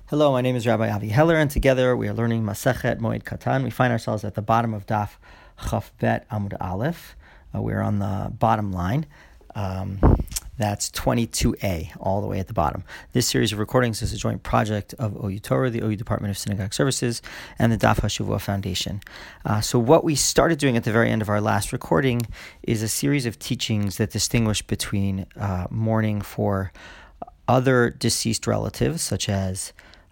Hello, my name is Rabbi Avi Heller, and together we are learning Masechet Moed Katan. We find ourselves at the bottom of Daf Chaf Bet Amud Aleph. We're on the bottom line. That's 22a, all the way at the bottom. This series of recordings is a joint project of OU Torah, the OU Department of Synagogue Services, and the Daf HaShavua Foundation. So what we started doing at the very end of our last recording is a series of teachings that distinguish between mourning for other deceased relatives, such as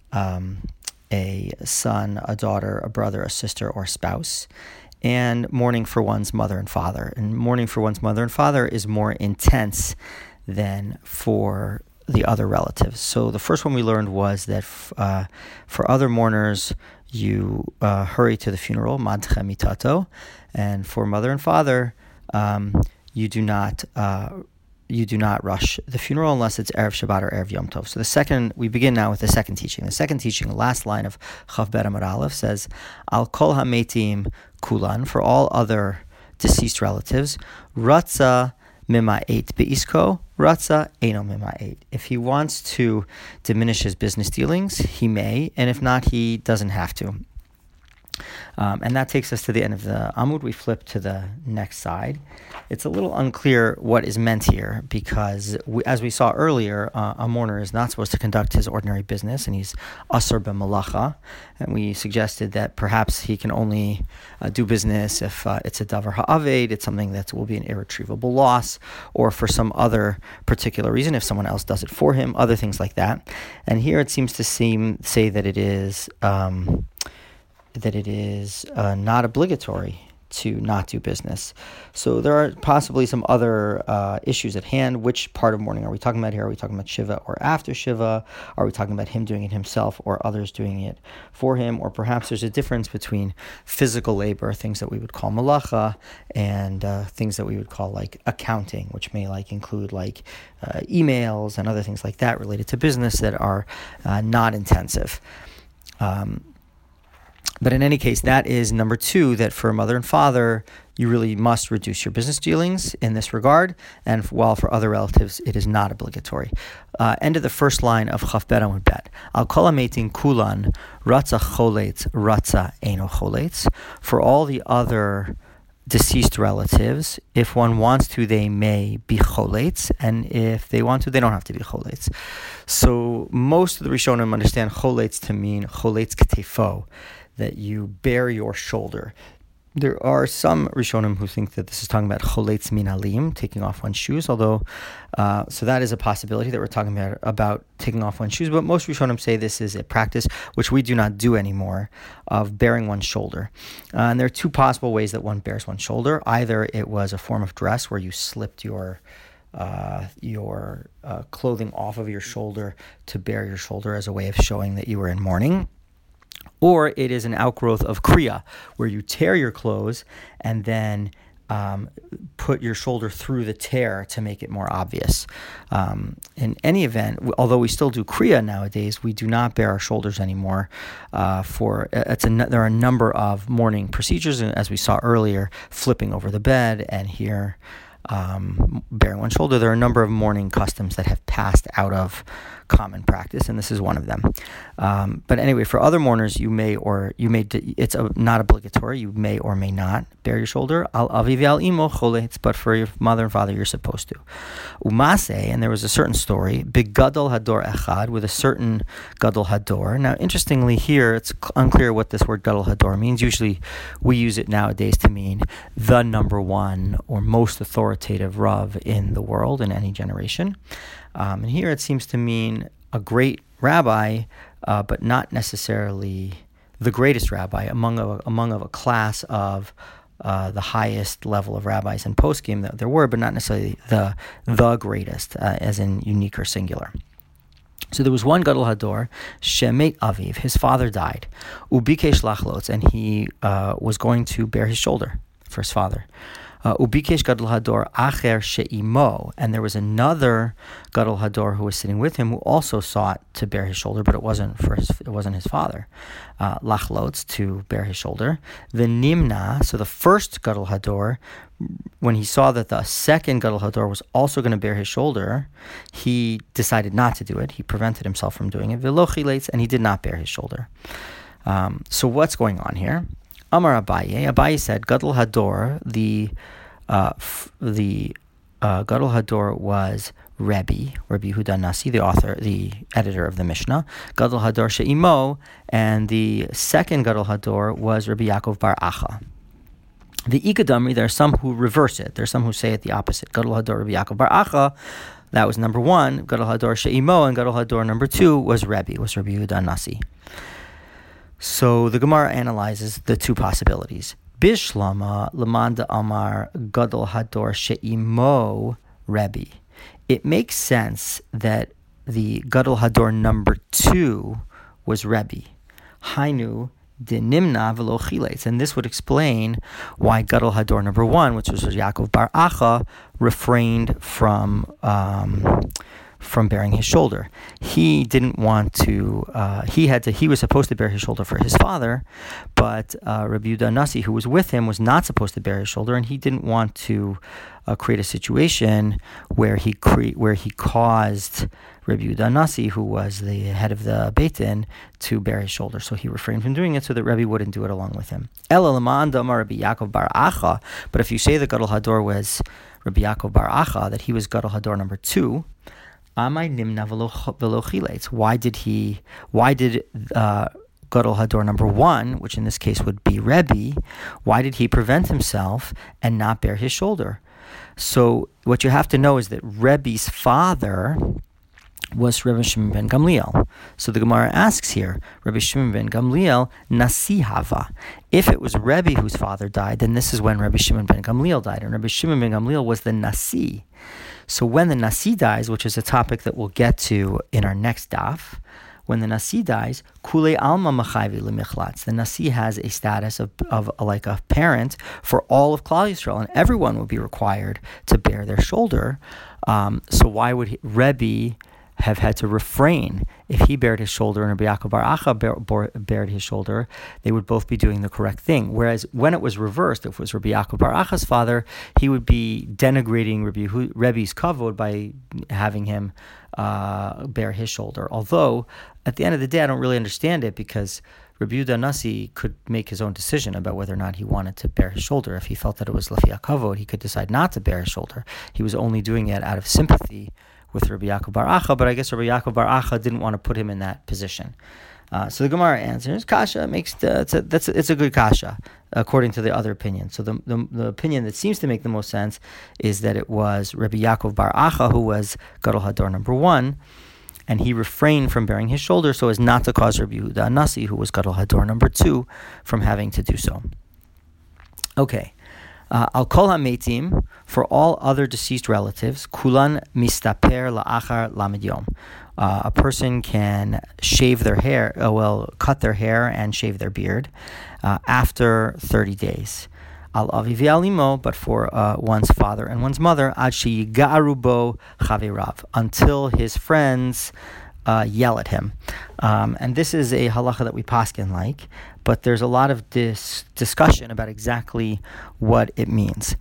a son, a daughter, a brother, a sister, or spouse, and mourning for one's mother and father. And mourning for one's mother and father is more intense than for the other relatives. So the first one we learned was that for other mourners, you hurry to the funeral, madche mitato, and for mother and father, you do not rush the funeral unless it's Erev Shabbat or Erev Yom Tov. So we begin now with the second teaching. The second teaching, the last line of Chaf Bet Amud Aleph says, Al kol hametim kulan, for all other deceased relatives, Ratza mima'et be'isko, Ratza eino mima'et. If he wants to diminish his business dealings, he may, and if not, he doesn't have to. And that takes us to the end of the Amud. We flip to the next side. It's a little unclear what is meant here because, as we saw earlier, a mourner is not supposed to conduct his ordinary business, and he's asur b'malacha. And we suggested that perhaps he can only do business if it's a davar ha'aved, it's something that will be an irretrievable loss, or for some other particular reason, if someone else does it for him, other things like that. And here it seems to say that it is not obligatory to not do business. So there are possibly some other issues at hand. Which part of mourning are we talking about here? Are we talking about Shiva or after Shiva? Are we talking about him doing it himself or others doing it for him? Or perhaps there's a difference between physical labor, things that we would call malacha, and things that we would call like accounting, which may include emails and other things like that related to business that are not intensive. But in any case, that is number two, that for mother and father, you really must reduce your business dealings in this regard, and while for other relatives, it is not obligatory. End of the first line of Chaf Bet Amud Bet. Al kol hametim kulan, ratza choletz, ratza eino choletz. For all the other deceased relatives, if one wants to, they may be choletz, and if they want to, they don't have to be choletz. So most of the Rishonim understand choletz to mean choletz ketefo, that you bear your shoulder. There are some Rishonim who think that this is talking about choletz minalim, taking off one's shoes, although, so that is a possibility that we're talking about taking off one's shoes, but most Rishonim say this is a practice which we do not do anymore, of bearing one's shoulder. And there are two possible ways that one bears one's shoulder. Either it was a form of dress where you slipped your clothing off of your shoulder to bear your shoulder as a way of showing that you were in mourning, or it is an outgrowth of kriya, where you tear your clothes and then put your shoulder through the tear to make it more obvious. In any event, although we still do kriya nowadays, we do not bare our shoulders anymore. There are a number of mourning procedures, and as we saw earlier, flipping over the bed, and here bearing one shoulder. There are a number of mourning customs that have passed out of common practice, and this is one of them. But anyway, for other mourners, it's not obligatory. You may or may not bear your shoulder. Al aviv al imo choletz, but for your mother and father, you're supposed to. Umase, and there was a certain story, begadol hador echad, with a certain gadol hador. Now, interestingly, here it's unclear what this word gadol hador means. Usually, we use it nowadays to mean the number one or most authoritative rav in the world in any generation. And here it seems to mean a great rabbi, but not necessarily the greatest rabbi among a class of the highest level of rabbis and poskim that there were, but not necessarily the greatest, as in unique or singular. So there was one gadol hador, shemet aviv, his father died, ubikesh lachlotz, and he was going to bear his shoulder for his father. Ubikesh Gadol Hador Acher She'imo, and there was another Gadol Hador who was sitting with him who also sought to bear his shoulder, but it wasn't his father. Lachlotz, to bear his shoulder. V'nimna, so the first Gadol Hador, when he saw that the second Gadol Hador was also going to bear his shoulder, he decided not to do it. He prevented himself from doing it. V'lo chiletz, and he did not bear his shoulder. So what's going on here? Amar Abaye said, Gadol Hador, the Gadol Hador was Rabbi Yehuda Nasi, the editor of the Mishnah. Gadol Hador She'imo, and the second Gadol Hador was Rabbi Yaakov Bar Acha. The Ikadamri, there are some who reverse it. There are some who say it the opposite. Gadol Hador Rabbi Yaakov Bar Acha, that was number one. Gadol Hador She'imo, and Gadol Hador number two was Rabbi Yehuda Nasi. So the Gemara analyzes the two possibilities. Bishlama Lamanda Amar Gadol Hador She'imo Rabbi. It makes sense that the Gadol Hador number two was Rabbi. Hainu de Nimna v'lo chiletz, and this would explain why Gadol Hador number one, which was Yaakov Bar Acha, refrained from bearing his shoulder. He didn't want to. He was supposed to bear his shoulder for his father, but Rabbi Yehuda Nasi, who was with him, was not supposed to bear his shoulder, and he didn't want to create a situation where he caused Rabbi Yehuda Nasi, who was the head of the Beit Din, to bear his shoulder. So he refrained from doing it so that Rabbi wouldn't do it along with him. Ela l'ma'an Amar Rabbi Yaakov Bar Acha. But if you say the Gadol Hador was Rabbi Yaakov Bar Acha, that he was Gadol Hador number two, Amai nimna v'lo chiletz. Why did Gadol Hador number one, which in this case would be Rebbe, why did he prevent himself and not bear his shoulder? So what you have to know is that Rebbe's father was Rabbi Shimon ben Gamliel. So the Gemara asks here, Rabbi Shimon ben Gamliel, Nasi Hava. If it was Rebbe whose father died, then this is when Rabbi Shimon ben Gamliel died. And Rabbi Shimon ben Gamliel was the Nasi. So when the Nasi dies, which is a topic that we'll get to in our next daf, when the Nasi dies, Kule Alma Machayvi Lemichlats. The Nasi has a status of like a parent for all of Klal Yisrael, and everyone would be required to bear their shoulder. So why would Rebbe have had to refrain? If he bared his shoulder and Rabbi Yaakov Bar Acha bared his shoulder, they would both be doing the correct thing. Whereas when it was reversed, if it was Rabbi Yaakov Bar Acha's father, he would be denigrating Rebbe's kavod by having him bear his shoulder. Although, at the end of the day, I don't really understand it, because Rabbi Yehuda Nasi could make his own decision about whether or not he wanted to bear his shoulder. If he felt that it was Lefi HaKavod, he could decide not to bear his shoulder. He was only doing it out of sympathy with Rabbi Yaakov Bar Acha, but I guess Rabbi Yaakov Bar Acha didn't want to put him in that position. So the Gemara answers, Kasha it's a good Kasha, according to the other opinion. So the opinion that seems to make the most sense is that it was Rabbi Yaakov Bar Acha who was Gadol Hador number one, and he refrained from bearing his shoulder so as not to cause Rabbi Yehuda Nasi, who was Gadol Hador number two, from having to do so. Okay. Al kol hametim, for all other deceased relatives, kulan mistaper la'achar lamed yom. A person can shave their hair, cut their hair and shave their beard after 30 days. Al avi ve'alimo, but for one's father and one's mother, ad sheyigaru bo chavirav, until his friends yell at him. And this is a halacha that we paskin like, but there's a lot of discussion about exactly what it means.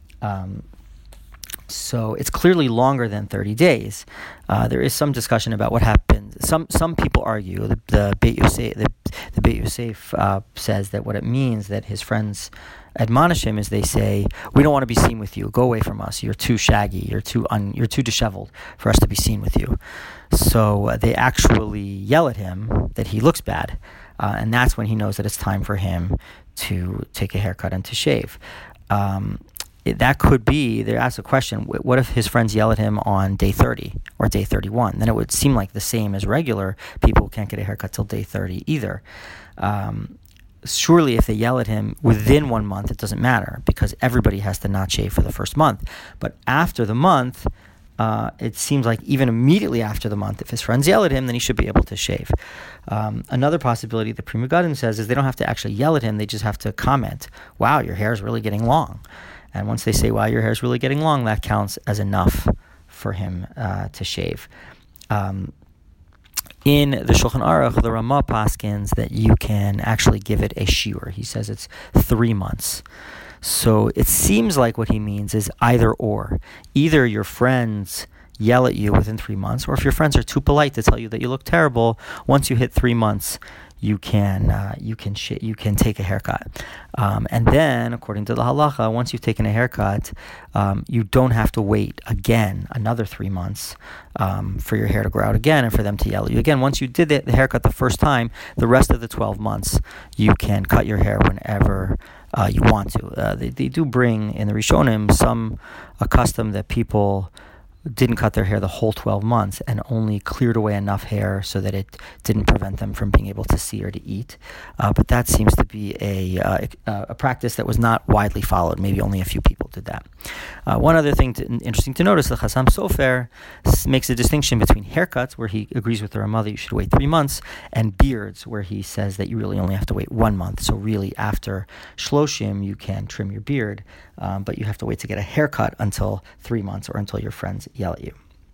So it's clearly longer than 30 days. There is some discussion about what happened. Some people argue, the Beit Yosef says that what it means, that his friends admonish him, is they say, we don't want to be seen with you. Go away from us. You're too shaggy. You're too disheveled for us to be seen with you. So they actually yell at him that he looks bad. And that's when he knows that it's time for him to take a haircut and to shave. That could be, they ask a question, what if his friends yell at him on day 30 or day 31? Then it would seem like the same as regular people who can't get a haircut till day 30 either. Surely if they yell at him within 1 month, it doesn't matter, because everybody has to not shave for the first month. But after the month, it seems like even immediately after the month, if his friends yell at him, then he should be able to shave. Another possibility the Pri Megadim says is they don't have to actually yell at him, they just have to comment, wow, your hair is really getting long. And once they say, wow, your hair is really getting long, that counts as enough for him to shave. In the Shulchan Aruch, the Ramah paskins that you can actually give it a shiur. He says it's 3 months. So it seems like what he means is either or. Either your friends yell at you within 3 months, or if your friends are too polite to tell you that you look terrible, once you hit 3 months, you can take a haircut. And then, according to the halacha, once you've taken a haircut, you don't have to wait again another 3 months for your hair to grow out again and for them to yell at you again. Once you did the haircut the first time, the rest of the 12 months, you can cut your hair whenever you want to. They do bring in the Rishonim a custom that people didn't cut their hair the whole 12 months and only cleared away enough hair so that it didn't prevent them from being able to see or to eat. But that seems to be a practice that was not widely followed. Maybe only a few people did that. One other thing interesting to notice, the Chassam Sofer makes a distinction between haircuts, where he agrees with the Ramah that you should wait 3 months, and beards, where he says that you really only have to wait 1 month. So really, after Shloshim, you can trim your beard, but you have to wait to get a haircut until 3 months or until your friends yell at you.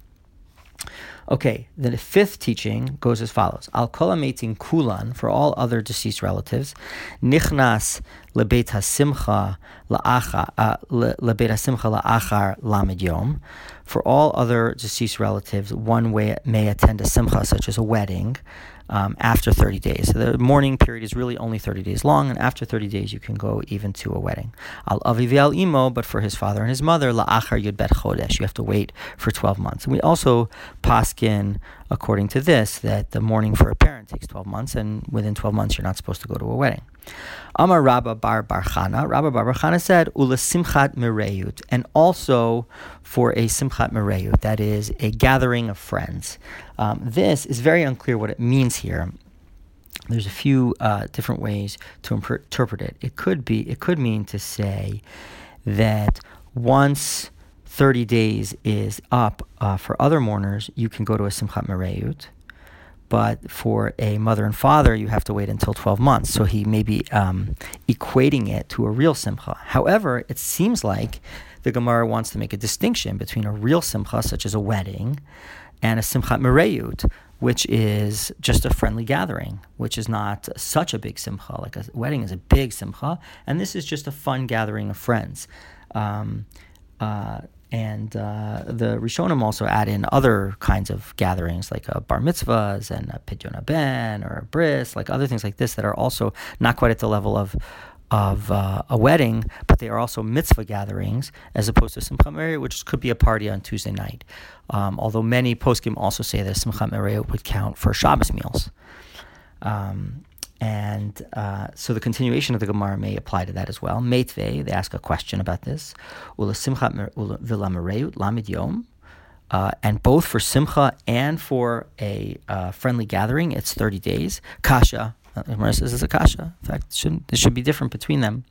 Okay, the fifth teaching goes as follows. Al kol hametim kulan, for all other deceased relatives, nichnas lebeit hasimcha la'achar lamed yom. For all other deceased relatives, one may attend a simcha, such as a wedding, after 30 days. So the mourning period is really only 30 days long, and after 30 days you can go even to a wedding. Al aviv al imo, but for his father and his mother, la'achar yud bet chodesh, you have to wait for 12 months. And we also paskin, according to this, that the mourning for a parent takes 12 months, and within 12 months you're not supposed to go to a wedding. Amar Rabba bar Chana said, Ula simchat mereyut, and also for a simchat mereyut, that is a gathering of friends. This is very unclear what it means here. There's a few different ways to interpret it. It could mean to say that once 30 days is up for other mourners, you can go to a simchat mereyut. But for a mother and father, you have to wait until 12 months. So he may be equating it to a real simcha. However, it seems like the Gemara wants to make a distinction between a real simcha, such as a wedding, and a simchat mereyut, which is just a friendly gathering, which is not such a big simcha. Like a wedding is a big simcha, and this is just a fun gathering of friends. And the Rishonim also add in other kinds of gatherings, like bar mitzvahs and a pidyon haben or a bris, like other things like this that are also not quite at the level of a wedding, but they are also mitzvah gatherings, as opposed to Simchat Mereyut, which could be a party on Tuesday night. Although many poskim also say that Simchat Mereyut would count for Shabbos meals. So the continuation of the Gemara may apply to that as well. Meitvei, they ask a question about this. Ula simchat v'la mereyut lamid yom. And both for simcha and for a friendly gathering, it's 30 days. Kasha. The Gemara says it's a kasha. In fact, there should be different between them.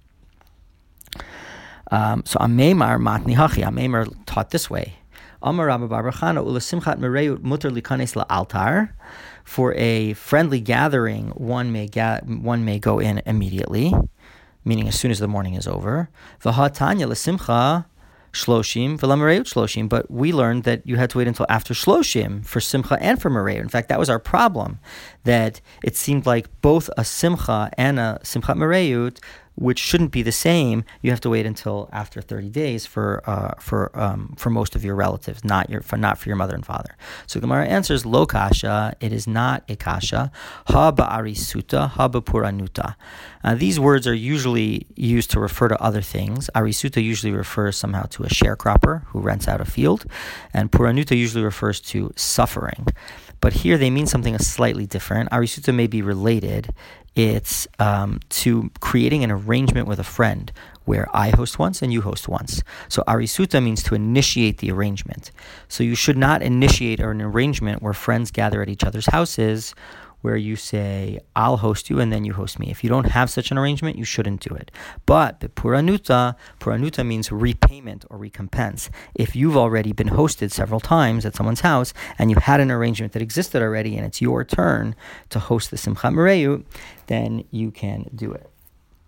So Ameimar matni hachi. Ameimar taught this way. Amar Rabba bar Chana ula simchat mereyut muter likanes la'altar. For a friendly gathering, one may go in immediately, meaning as soon as the morning is over. V'hatanya l'simcha shloshim v'lamereyut shloshim. But we learned that you had to wait until after shloshim for simcha and for mereyut. In fact, that was our problem, that it seemed like both a simcha and a simchat mereyut, which shouldn't be the same, you have to wait until after 30 days for most of your relatives, not for your mother and father. So Gemara answers, lo kasha, it is not a kasha, ha ba'arisuta, ha ba'puranuta. These words are usually used to refer to other things. Arisuta usually refers somehow to a sharecropper who rents out a field, and puranuta usually refers to suffering. But here they mean something slightly different. Arisuta may be related. It's to creating an arrangement with a friend where I host once and you host once. So arisuta means to initiate the arrangement. So you should not initiate an arrangement where friends gather at each other's houses, where you say, I'll host you and then you host me. If you don't have such an arrangement, you shouldn't do it. But puranuta means repayment or recompense. If you've already been hosted several times at someone's house and you had an arrangement that existed already and it's your turn to host the Simchat Mereyut, then you can do it.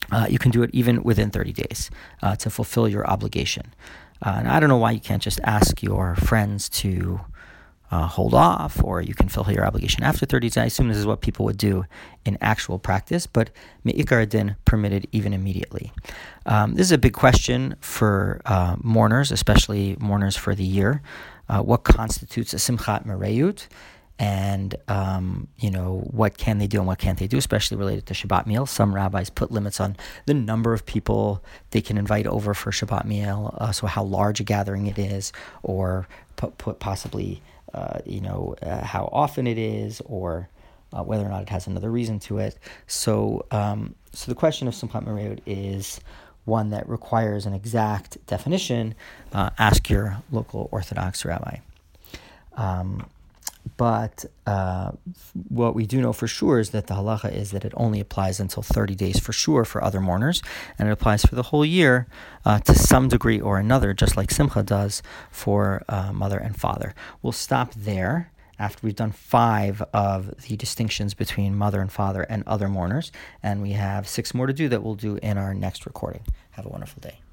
you can do it even within 30 days to fulfill your obligation. And I don't know why you can't just ask your friends to hold off, or you can fulfill your obligation after 30 days. I assume this is what people would do in actual practice, but me'ikar adin permitted even immediately. This is a big question for mourners, especially mourners for the year. What constitutes a simchat mereyut? And, what can they do and what can't they do, especially related to Shabbat meal. Some rabbis put limits on the number of people they can invite over for Shabbat meal, so how large a gathering it is, or put possibly, how often it is, or whether or not it has another reason to it. So the question of Simchat Mereyut is one that requires an exact definition. Ask your local Orthodox rabbi. But what we do know for sure is that the halacha is that it only applies until 30 days for sure for other mourners, and it applies for the whole year to some degree or another, just like Simcha does for mother and father. We'll stop there after we've done 5 of the distinctions between mother and father and other mourners, and we have 6 more to do that we'll do in our next recording. Have a wonderful day.